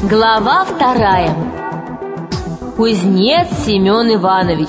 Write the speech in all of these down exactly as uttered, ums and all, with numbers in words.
Глава вторая. Кузнец Семен Иванович.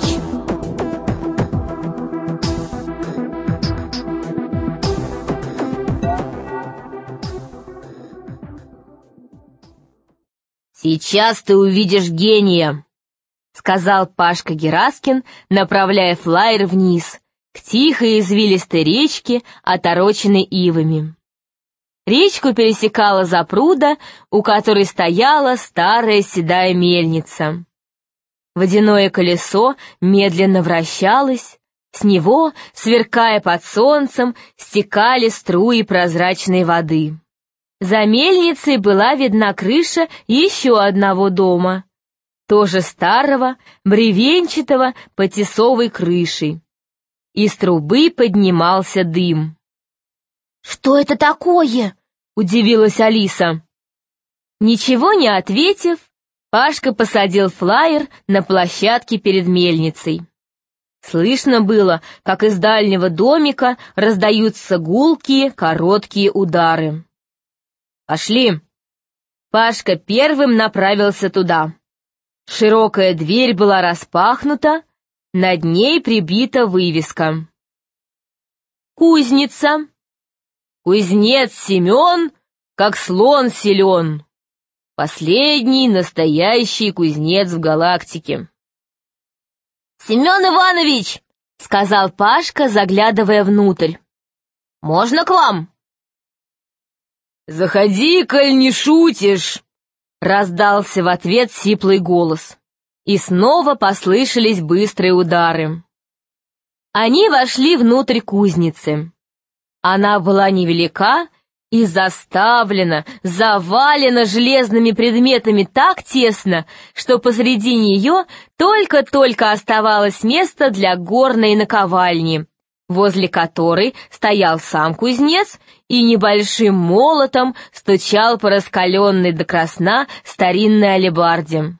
«Сейчас ты увидишь гения», — сказал Пашка Гераскин, направляя флаер вниз, к тихой извилистой речке, отороченной ивами. Речку пересекала запруда, у которой стояла старая седая мельница. Водяное колесо медленно вращалось, с него, сверкая под солнцем, стекали струи прозрачной воды. За мельницей была видна крыша еще одного дома, тоже старого, бревенчатого, под тесовой крышей. Из трубы поднимался дым. «Что это такое?» — удивилась Алиса. Ничего не ответив, Пашка посадил флаер на площадке перед мельницей. Слышно было, как из дальнего домика раздаются гулкие, короткие удары. «Пошли!» Пашка первым направился туда. Широкая дверь была распахнута, над ней прибита вывеска. «Кузница. Кузнец Семен, как слон силен. Последний настоящий кузнец в галактике». «Семен Иванович!» — сказал Пашка, заглядывая внутрь. «Можно к вам?» «Заходи, коль не шутишь!» — раздался в ответ сиплый голос. И снова послышались быстрые удары. Они вошли внутрь кузницы. Она была невелика и заставлена, завалена железными предметами так тесно, что посреди нее только-только оставалось место для горной наковальни, возле которой стоял сам кузнец и небольшим молотом стучал по раскаленной до красна старинной алебарде.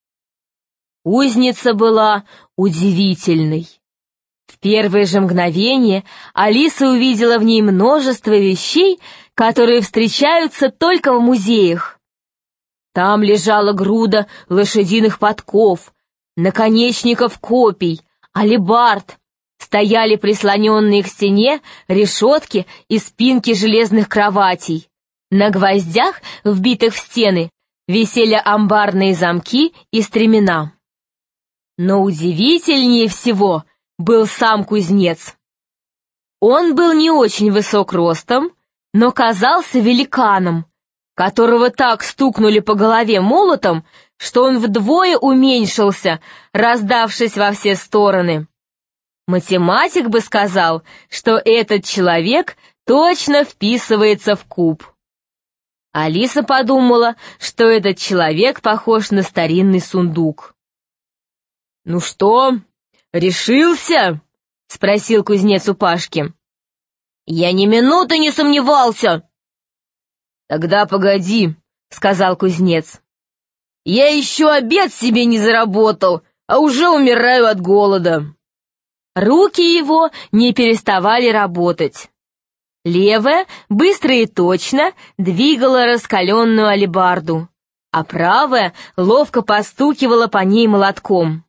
Кузница была удивительной. В первое же мгновение Алиса увидела в ней множество вещей, которые встречаются только в музеях. Там лежала груда лошадиных подков, наконечников копий, алебард, стояли прислоненные к стене решетки и спинки железных кроватей. На гвоздях, вбитых в стены, висели амбарные замки и стремена. Но удивительнее всего был сам кузнец. Он был не очень высок ростом, но казался великаном, которого так стукнули по голове молотом, что он вдвое уменьшился, раздавшись во все стороны. Математик бы сказал, что этот человек точно вписывается в куб. Алиса подумала, что этот человек похож на старинный сундук. «Ну что, решился?» — спросил кузнец у Пашки. «Я ни минуты не сомневался!» «Тогда погоди», — сказал кузнец. «Я еще обед себе не заработал, а уже умираю от голода». Руки его не переставали работать. Левая, быстро и точно, двигала раскаленную алебарду, а правая ловко постукивала по ней молотком.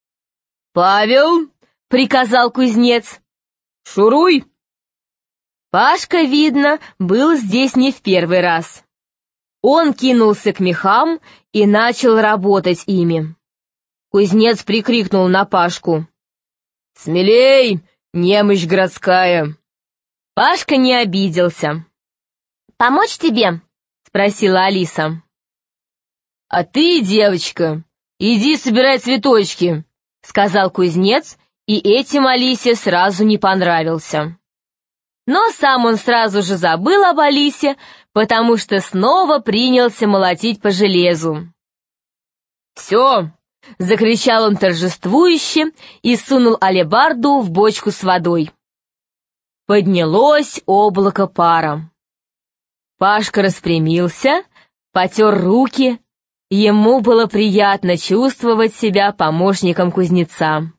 «Павел!» — приказал кузнец. «Шуруй!» Пашка, видно, был здесь не в первый раз. Он кинулся к мехам и начал работать ими. Кузнец прикрикнул на Пашку: «Смелей, немощь городская!» Пашка не обиделся. «Помочь тебе?» — спросила Алиса. «А ты, девочка, иди собирай цветочки», — сказал кузнец, и этим Алисе сразу не понравился. Но сам он сразу же забыл об Алисе, потому что снова принялся молотить по железу. «Все!» — закричал он торжествующе и сунул алебарду в бочку с водой. Поднялось облако пара. Пашка распрямился, потер руки. Ему было приятно чувствовать себя помощником кузнеца.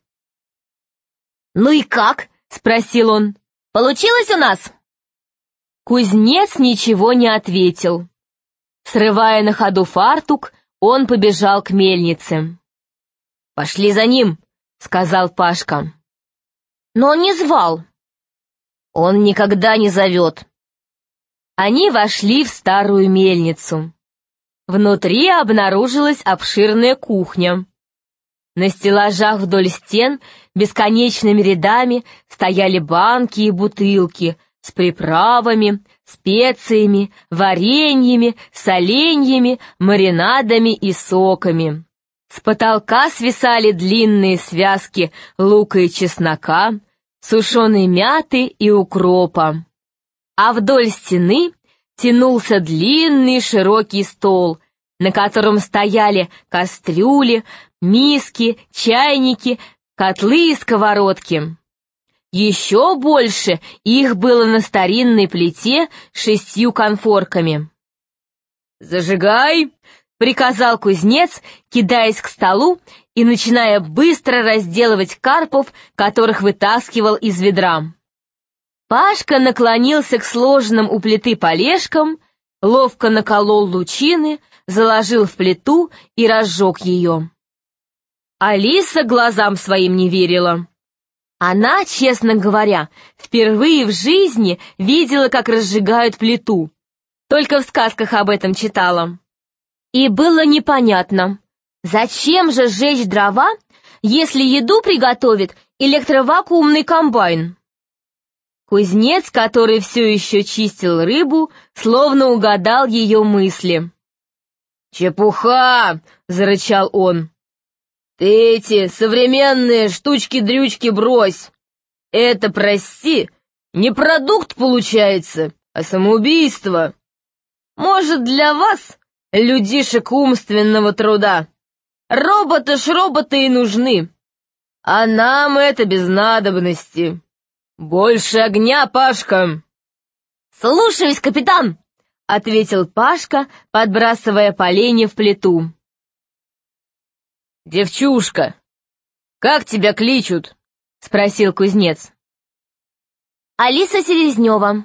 «Ну и как?» — спросил он. «Получилось у нас?» Кузнец ничего не ответил. Срывая на ходу фартук, он побежал к мельнице. «Пошли за ним», — сказал Пашка. «Но он не звал». «Он никогда не зовет». Они вошли в старую мельницу. Внутри обнаружилась обширная кухня. На стеллажах вдоль стен бесконечными рядами стояли банки и бутылки с приправами, специями, вареньями, соленьями, маринадами и соками. С потолка свисали длинные связки лука и чеснока, сушеной мяты и укропа. А вдоль стены тянулся длинный широкий стол, на котором стояли кастрюли, миски, чайники, котлы и сковородки. Еще больше их было на старинной плите с шестью конфорками. «Зажигай!» — приказал кузнец, кидаясь к столу и начиная быстро разделывать карпов, которых вытаскивал из ведра. Пашка наклонился к сложенным у плиты полежкам, ловко наколол лучины, заложил в плиту и разжег ее. Алиса глазам своим не верила. Она, честно говоря, впервые в жизни видела, как разжигают плиту. Только в сказках об этом читала. И было непонятно, зачем же сжечь дрова, если еду приготовит электровакуумный комбайн? Кузнец, который все еще чистил рыбу, словно угадал ее мысли. «Чепуха!» — зарычал он. «Ты эти современные штучки-дрючки брось! Это, прости, не продукт получается, а самоубийство. Может, для вас, людишек умственного труда, роботы ж роботы и нужны, а нам это без надобности. Больше огня, Пашка!» «Слушаюсь, капитан!» — ответил Пашка, подбрасывая поленья в плиту. «Девчушка, как тебя кличут?» — спросил кузнец. «Алиса Селезнева».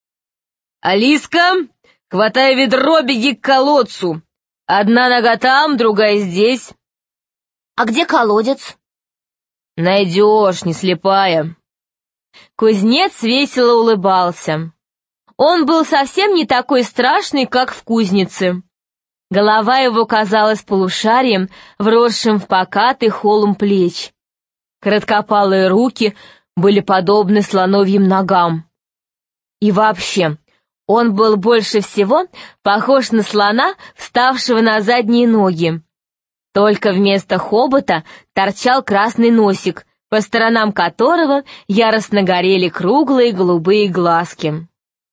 «Алиска, хватай ведро, беги к колодцу. Одна нога там, другая здесь». «А где колодец?» «Найдешь, не слепая». Кузнец весело улыбался. Он был совсем не такой страшный, как в кузнице. Голова его казалась полушарием, вросшим в покатый холм плеч. Короткопалые руки были подобны слоновьим ногам. И вообще, он был больше всего похож на слона, вставшего на задние ноги. Только вместо хобота торчал красный носик, по сторонам которого яростно горели круглые голубые глазки.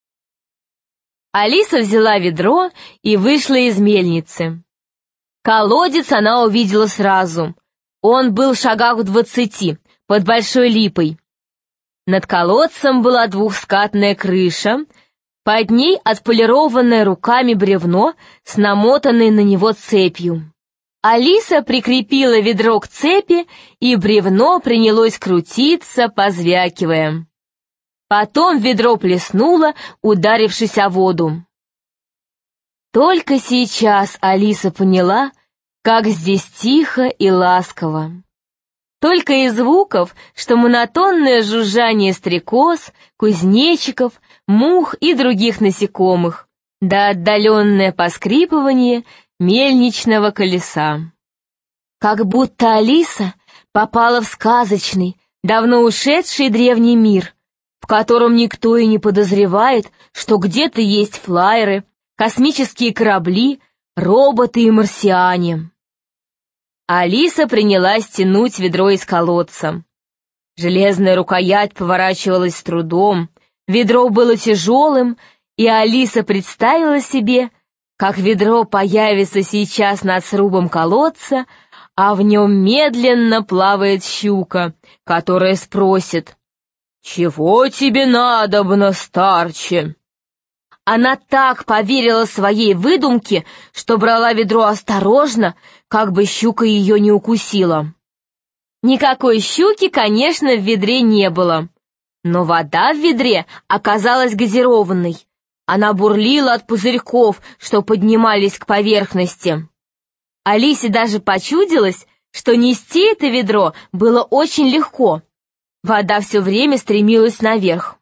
Алиса взяла ведро и вышла из мельницы. Колодец она увидела сразу. Он был в шагах в двадцати, под большой липой. Над колодцем была двухскатная крыша, под ней отполированное руками бревно с намотанной на него цепью. Алиса прикрепила ведро к цепи, и бревно принялось крутиться, позвякивая. Потом ведро плеснуло, ударившись о воду. Только сейчас Алиса поняла, как здесь тихо и ласково. Только и звуков, что монотонное жужжание стрекоз, кузнечиков, мух и других насекомых, да отдаленное поскрипывание мельничного колеса. Как будто Алиса попала в сказочный, давно ушедший древний мир, в котором никто и не подозревает, что где-то есть флайеры, космические корабли, роботы и марсиане. Алиса принялась тянуть ведро из колодца. Железная рукоять поворачивалась с трудом, ведро было тяжелым, и Алиса представила себе, как ведро появится сейчас над срубом колодца, а в нем медленно плавает щука, которая спросит: «Чего тебе надобно, старче?» Она так поверила своей выдумке, что брала ведро осторожно, как бы щука ее не укусила. Никакой щуки, конечно, в ведре не было, но вода в ведре оказалась газированной, Она бурлила от пузырьков, что поднимались к поверхности. Алисе даже почудилось, что нести это ведро было очень легко. Вода все время стремилась наверх.